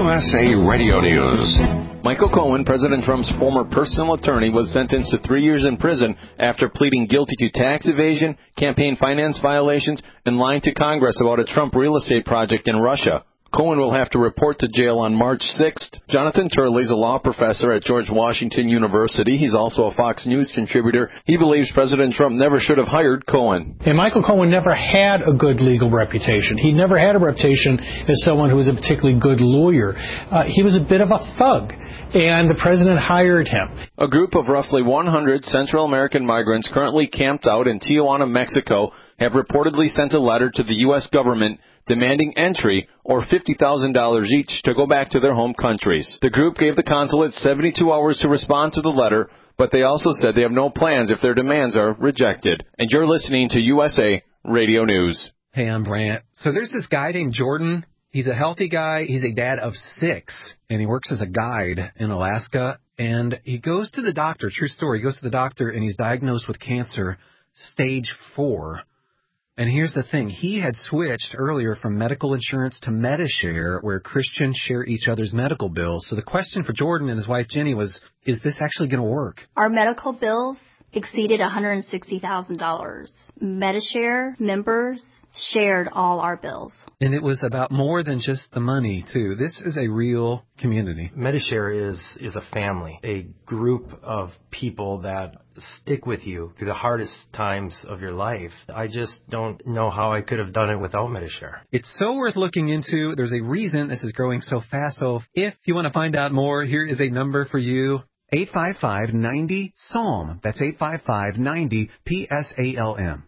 USA Radio News. Michael Cohen, President Trump's former personal attorney, was sentenced to 3 years in prison after pleading guilty to tax evasion, campaign finance violations, and lying to Congress about a Trump real estate project in Russia. Cohen will have to report to jail on March 6th. Jonathan Turley is a law professor at George Washington University. He's also a Fox News contributor. He believes President Trump never should have hired Cohen. And Michael Cohen never had a good legal reputation. He never had a reputation as someone who was a particularly good lawyer. He was a bit of a thug. And the president hired him. A group of roughly 100 Central American migrants currently camped out in Tijuana, Mexico, have reportedly sent a letter to the U.S. government demanding entry or $50,000 each to go back to their home countries. The group gave the consulate 72 hours to respond to the letter, but they also said they have no plans if their demands are rejected. And you're listening to USA Radio News. Hey, I'm Brant. So there's this guy named Jordan. He's a healthy guy. He's a dad of 6, and he works as a guide in Alaska. And he goes to the doctor, true story, he goes to the doctor, and he's diagnosed with cancer, stage 4. And here's the thing. He had switched earlier from medical insurance to Medishare, where Christians share each other's medical bills. So the question for Jordan and his wife Jenny was, is this actually going to work? Our medical bills exceeded $160,000. Medishare members shared all our bills. And it was about more than just the money, too. This is a real community. Medishare is a family, a group of people that stick with you through the hardest times of your life. I just don't know how I could have done it without Medishare. It's so worth looking into. There's a reason this is growing so fast. So if you want to find out more, here is a number for you. 855-90-PSALM. That's 855-90-PSALM.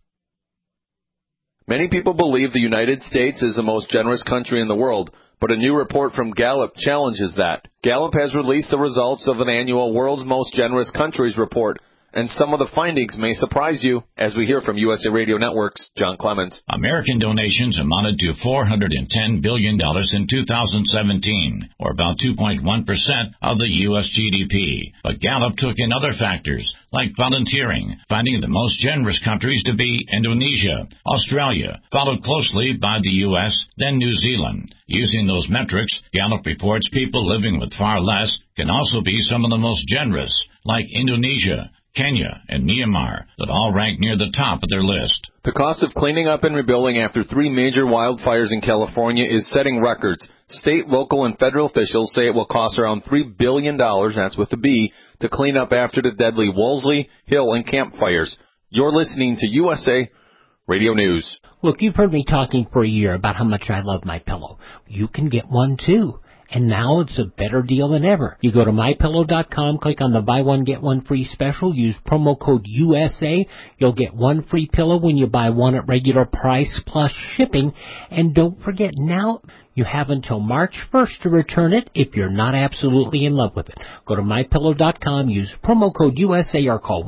Many people believe the United States is the most generous country in the world, but a new report from Gallup challenges that. Gallup has released the results of an annual World's Most Generous Countries report, and some of the findings may surprise you, as we hear from USA Radio Network's John Clemens. American donations amounted to $410 billion in 2017, or about 2.1% of the U.S. GDP. But Gallup took in other factors, like volunteering, finding the most generous countries to be Indonesia, Australia, followed closely by the U.S., then New Zealand. Using those metrics, Gallup reports people living with far less can also be some of the most generous, like Indonesia, Kenya, and Myanmar, that all rank near the top of their list. The cost of cleaning up and rebuilding after 3 major wildfires in California is setting records. State, local, and federal officials say it will cost around $3 billion, that's with a B, to clean up after the deadly Wolseley, Hill, and Camp fires. You're listening to USA Radio News. Look, you've heard me talking for a year about how much I love MyPillow. You can get one, too. And now it's a better deal than ever. You go to MyPillow.com, click on the buy one, get one free special, use promo code USA. You'll get one free pillow when you buy one at regular price plus shipping. And don't forget, now you have until March 1st to return it if you're not absolutely in love with it. Go to MyPillow.com, use promo code USA, or call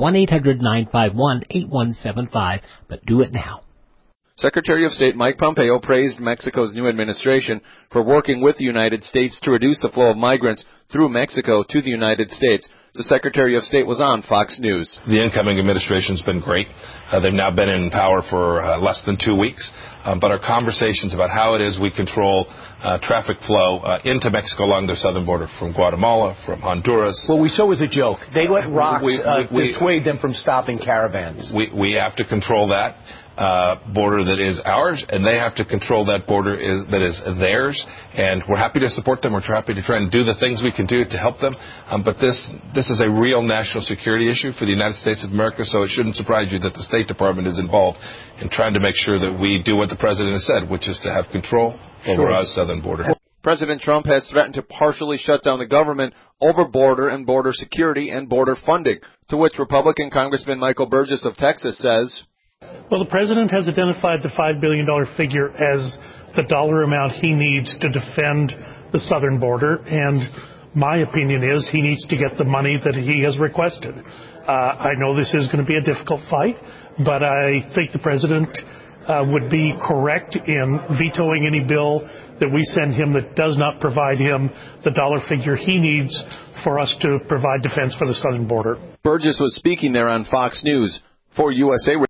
1-800-951-8175, but do it now. Secretary of State Mike Pompeo praised Mexico's new administration for working with the United States to reduce the flow of migrants through Mexico to the United States. The Secretary of State was on Fox News. The incoming administration's been great. They've now been in power for less than 2 weeks. But our conversations about how it is we control traffic flow into Mexico along their southern border from Guatemala, from Honduras. What we saw was a joke. They let rocks dissuade them from stopping caravans. We have to control that border that is ours, and they have to control that border that is theirs. And we're happy to support them. We're happy to try and do the things we can do to help them. But this is a real national security issue for the United States of America, so it shouldn't surprise you that the State Department is involved in trying to make sure that we do what the President has said, which is to have control over our southern border. President Trump has threatened to partially shut down the government over border and border security and border funding, to which Republican Congressman Michael Burgess of Texas says, well, the President has identified the $5 billion figure as the dollar amount he needs to defend the southern border, and my opinion is he needs to get the money that he has requested. I know this is going to be a difficult fight, but I think the President would be correct in vetoing any bill that we send him that does not provide him the dollar figure he needs for us to provide defense for the southern border. Burgess was speaking there on Fox News for USA.